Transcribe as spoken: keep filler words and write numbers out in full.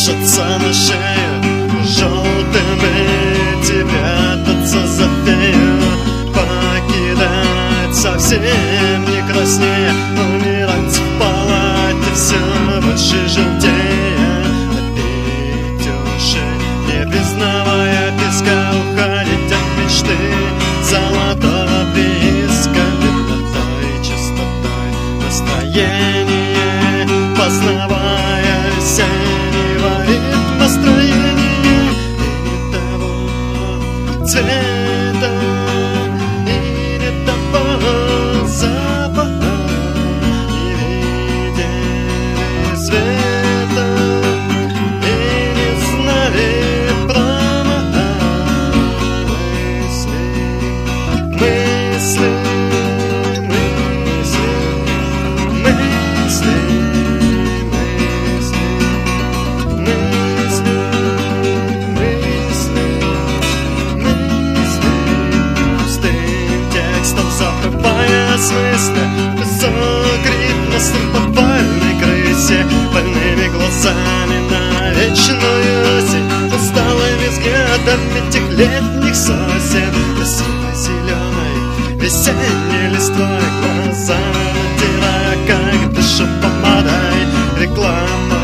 вешаться на шею, желтыми тебя прятаться за фею, покидать совсем не краснея, умирать в палате все больше желтея, опять уже не признавая песка, уходить от мечты золотого прииска, беднотой, чистотой настроение, познавая весеннего ритм настроения и того цвета, и не того запаха, не видели света и не знали промаха. Мысли, мысли, мысли, мысли, мысли, мысли, мысли, пустым текстом забывая смыслы, закрит нас по больной крысе, больными глазами на вечную осень, усталыми взглядами тех летних сосен, красивой зеленой весенней листвой, глаза натирая, как дышу помадой, реклама